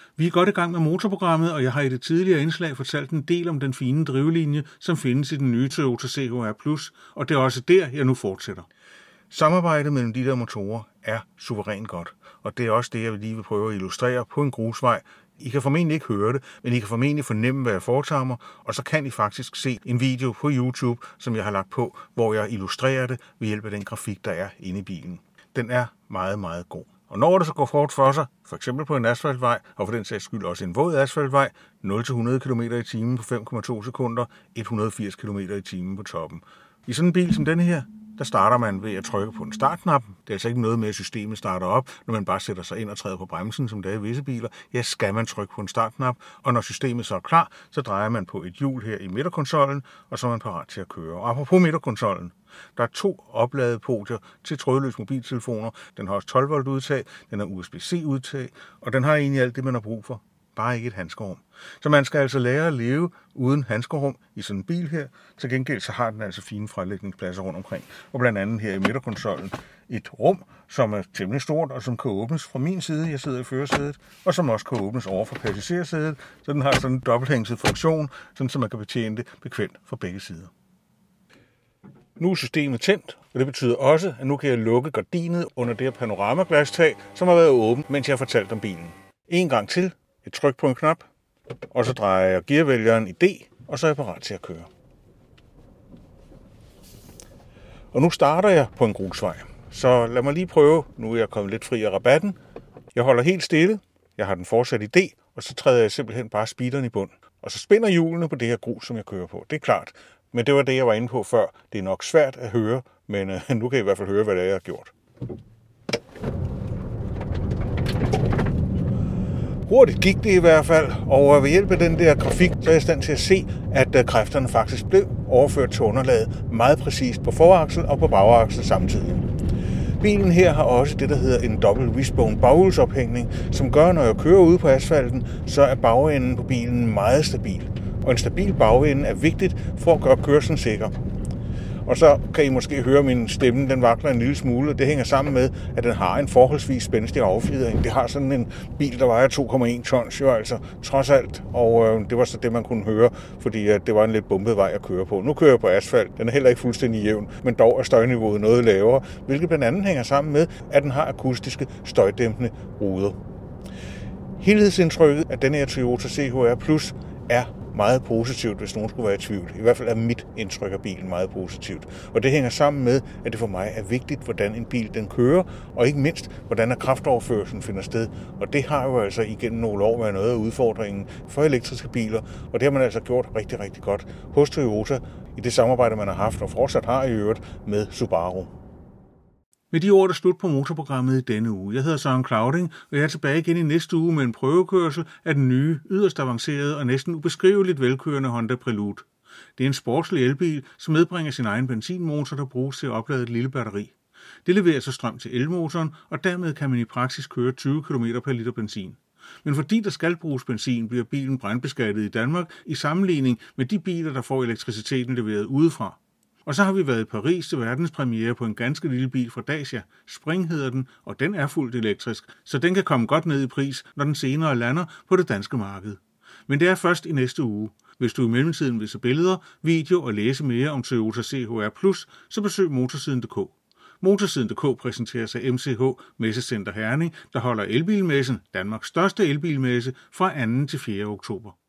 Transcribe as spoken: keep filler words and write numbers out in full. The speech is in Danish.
Vi er godt i gang med motorprogrammet, og jeg har i det tidligere indslag fortalt en del om den fine drivlinje, som findes i den nye Toyota C H R plus, og det er også der, jeg nu fortsætter. Samarbejdet mellem de der motorer er suverænt godt, og det er også det, jeg lige vil prøve at illustrere på en grusvej. I kan formentlig ikke høre det, men I kan formentlig fornemme, hvad jeg foretager mig, og så kan I faktisk se en video på YouTube, som jeg har lagt på, hvor jeg illustrerer det ved hjælp af den grafik, der er inde i bilen. Den er meget, meget god. Og når det så går fort for sig, for eksempel på en asfaltvej, og for den sags skyld også en våd asfaltvej, nul til hundrede kilometer i timen på fem komma to sekunder, et hundrede og firs kilometer i timen på toppen. I sådan en bil som denne her, der starter man ved at trykke på en startknap. Det er altså ikke noget med, at systemet starter op, når man bare sætter sig ind og træder på bremsen, som det er i visse biler. Ja, skal man trykke på en startknap, og når systemet så er klar, så drejer man på et hjul her i midterkonsollen, og så er man parat til at køre. Og apropos midterkonsollen, der er to opladepodier til trådløse mobiltelefoner. Den har også tolv volt udtag, den har U S B C udtag, og den har egentlig alt det, man har brug for. Bare ikke et handskerum. Så man skal altså lære at leve uden handskerum i sådan en bil her. Til gengæld så har den altså fine frelægningspladser rundt omkring. Og blandt andet her i midterkonsollen et rum, som er temmelig stort og som kan åbnes fra min side, jeg sidder i førersædet, og som også kan åbnes over for passagersædet. Så den har sådan en dobbelthængset funktion, sådan så man kan betjene det bekvemt fra begge sider. Nu er systemet tændt, og det betyder også, at nu kan jeg lukke gardinet under det her panoramaglasstag, som har været åbent, mens jeg har fortalt om bilen. En gang til. Et tryk på en knap, og så drejer jeg gearvælgeren i D, og så er jeg parat til at køre. Og nu starter jeg på en grusvej. Så lad mig lige prøve, nu er jeg kommet lidt fri af rabatten. Jeg holder helt stille, jeg har den fortsat i D, og så træder jeg simpelthen bare speederen i bund. Og så spænder hjulene på det her grus, som jeg kører på. Det er klart, men det var det, jeg var inde på før. Det er nok svært at høre, men øh, nu kan I i hvert fald høre, hvad det er, jeg har gjort. Hurtigt gik det i hvert fald, og ved hjælp af den der grafik, så er jeg i stand til at se, at kræfterne faktisk blev overført til underlaget meget præcist på foraksel og på bagaksel samtidig. Bilen her har også det, der hedder en dobbelt wishbone baghjulsophængning, som gør, når jeg kører ude på asfalten, så er bagenden på bilen meget stabil. Og en stabil bagende er vigtigt for at gøre kørslen sikker. Og så kan I måske høre, at min stemme den vakler en lille smule, og det hænger sammen med, at den har en forholdsvis spændstig affjedring. Det har sådan en bil, der vejer to komma en tons, jo altså trods alt, og øh, det var så det, man kunne høre, fordi øh, det var en lidt bumpet vej at køre på. Nu kører jeg på asfalt, den er heller ikke fuldstændig jævn, men dog er støjniveauet noget lavere, hvilket blandt andet hænger sammen med, at den har akustiske støjdæmpende ruder. Helhedsindtrykket af denne her Toyota C H R plus er meget positivt, hvis nogen skulle være i tvivl. I hvert fald er mit indtryk af bilen meget positivt. Og det hænger sammen med, at det for mig er vigtigt, hvordan en bil den kører, og ikke mindst, hvordan kraftoverførselen finder sted. Og det har jo altså igennem nogle år været noget af udfordringen for elektriske biler, og det har man altså gjort rigtig, rigtig godt hos Toyota i det samarbejde, man har haft og fortsat har i øvrigt med Subaru. Med de ord er der slut på motorprogrammet i denne uge. Jeg hedder Søren Clauding, og jeg er tilbage igen i næste uge med en prøvekørsel af den nye, yderst avancerede og næsten ubeskriveligt velkørende Honda Prelude. Det er en sportslig elbil, som medbringer sin egen benzinmotor, der bruges til at oplade et lille batteri. Det leverer så strøm til elmotoren, og dermed kan man i praksis køre tyve kilometer per liter benzin. Men fordi der skal bruges benzin, bliver bilen brandbeskattet i Danmark i sammenligning med de biler, der får elektriciteten leveret udefra. Og så har vi været i Paris til verdenspremiere på en ganske lille bil fra Dacia. Spring hedder den, og den er fuldt elektrisk, så den kan komme godt ned i pris, når den senere lander på det danske marked. Men det er først i næste uge. Hvis du i mellemtiden vil se billeder, video og læse mere om Toyota C H R plus, så besøg motorsiden punktum d k. Motorsiden punktum d k præsenteres af M C H Messecenter Herning, der holder elbilmessen, Danmarks største elbilmesse, fra anden til fjerde oktober.